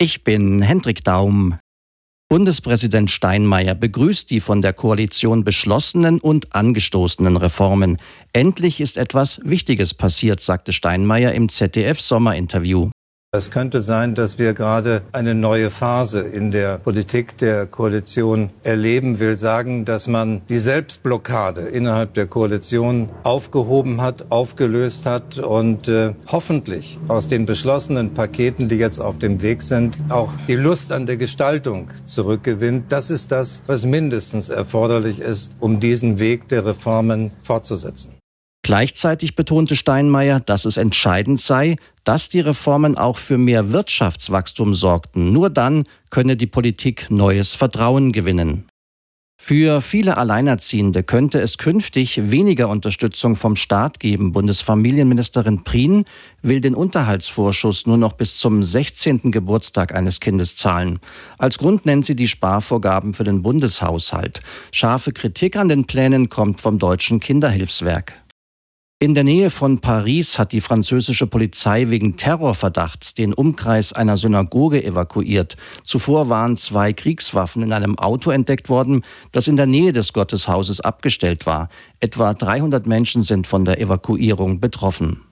Ich bin Hendrik Daum. Bundespräsident Steinmeier begrüßt die von der Koalition beschlossenen und angestoßenen Reformen. Endlich ist etwas Wichtiges passiert, sagte Steinmeier im ZDF-Sommerinterview. Es könnte sein, dass wir gerade eine neue Phase in der Politik der Koalition erleben. Will sagen, dass man die Selbstblockade innerhalb der Koalition aufgehoben hat, aufgelöst hat und hoffentlich aus den beschlossenen Paketen, die jetzt auf dem Weg sind, auch die Lust an der Gestaltung zurückgewinnt. Das ist das, was mindestens erforderlich ist, um diesen Weg der Reformen fortzusetzen. Gleichzeitig betonte Steinmeier, dass es entscheidend sei, dass die Reformen auch für mehr Wirtschaftswachstum sorgten. Nur dann könne die Politik neues Vertrauen gewinnen. Für viele Alleinerziehende könnte es künftig weniger Unterstützung vom Staat geben. Bundesfamilienministerin Prien will den Unterhaltsvorschuss nur noch bis zum 16. Geburtstag eines Kindes zahlen. Als Grund nennt sie die Sparvorgaben für den Bundeshaushalt. Scharfe Kritik an den Plänen kommt vom Deutschen Kinderhilfswerk. In der Nähe von Paris hat die französische Polizei wegen Terrorverdachts den Umkreis einer Synagoge evakuiert. Zuvor waren 2 Kriegswaffen in einem Auto entdeckt worden, das in der Nähe des Gotteshauses abgestellt war. Etwa 300 Menschen sind von der Evakuierung betroffen.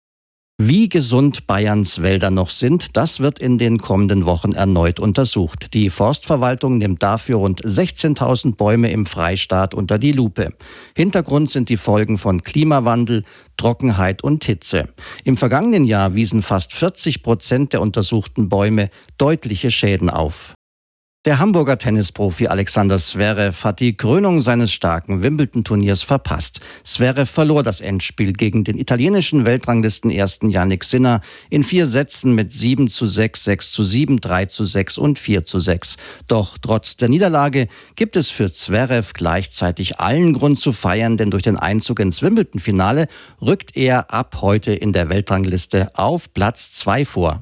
Wie gesund Bayerns Wälder noch sind, das wird in den kommenden Wochen erneut untersucht. Die Forstverwaltung nimmt dafür rund 16.000 Bäume im Freistaat unter die Lupe. Hintergrund sind die Folgen von Klimawandel, Trockenheit und Hitze. Im vergangenen Jahr wiesen fast 40% der untersuchten Bäume deutliche Schäden auf. Der Hamburger Tennisprofi Alexander Zverev hat die Krönung seines starken Wimbledon-Turniers verpasst. Zverev verlor das Endspiel gegen den italienischen Weltranglistenersten Jannik Sinner in 4 Sätzen mit 7:6, 6:7, 3:6 und 4:6. Doch trotz der Niederlage gibt es für Zverev gleichzeitig allen Grund zu feiern, denn durch den Einzug ins Wimbledon-Finale rückt er ab heute in der Weltrangliste auf Platz 2 vor.